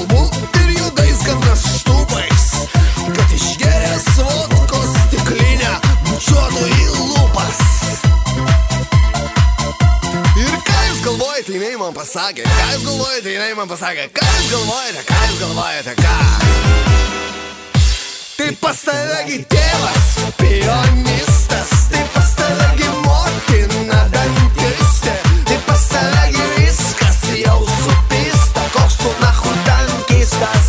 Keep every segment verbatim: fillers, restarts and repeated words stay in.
kalbų ir judais gandras štūpais, kad išgeręs vodkos stiklinę bučiuotų į lūpas. Ir ką jūs galvojate, jinai man pasakė, ką jūs galvojate, jinai man pasakė, ką jūs galvojate, ką jūs galvojate, ką? Tai pas tavegi tėvas, pianistas, tai pas tavegi motina dantistė, tai pas tavegi viskas jau supista, koks tu nahu dankistas.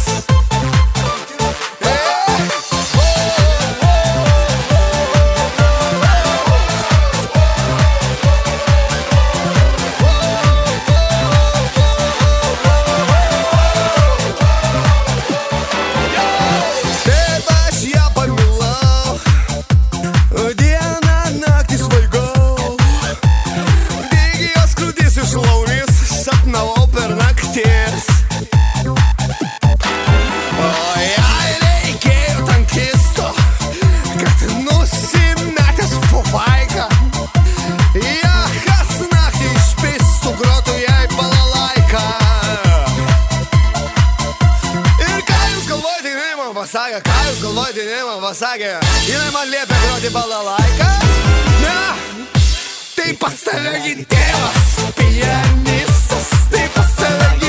Sapnavau per naktis, o jai reikėjo tankisto, kad nusimetęs fufaiką, ja kas naktį išpistų grotų jai balalaiką. Ir ką jūs galvojate, jinai man pasakė, ką jūs galvojate, jinai man pasakė, jinai man liepė groti balalaiką? Ne, tai pas tavegi tėvas, pianistas, tai pas tavegi